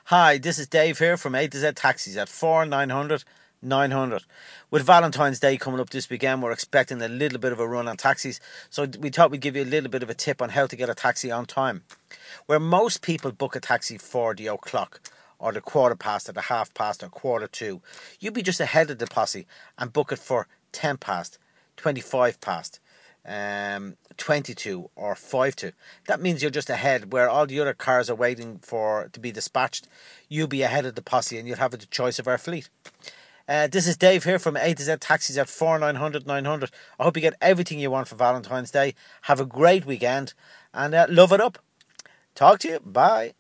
Hi, this is Dave here from A to Z Taxis at 4900 900. With Valentine's Day coming up this weekend, we're expecting a little bit of a run on taxis, so we thought we'd give you a little bit of a tip on how to get a taxi on time. Where most people book a taxi for the o'clock, or the quarter past, or the half past, or quarter to, you'd be just ahead of the posse and book it for 10 past, 25 past. 22 or 5 to. That means you're just ahead where all the other cars are waiting for to be dispatched. You'll be ahead of the posse and you'll have the choice of our fleet. This is Dave here from A to Z Taxis at 4900 900. I hope you get everything you want for Valentine's Day. Have a great weekend and love it up. Talk to you. Bye.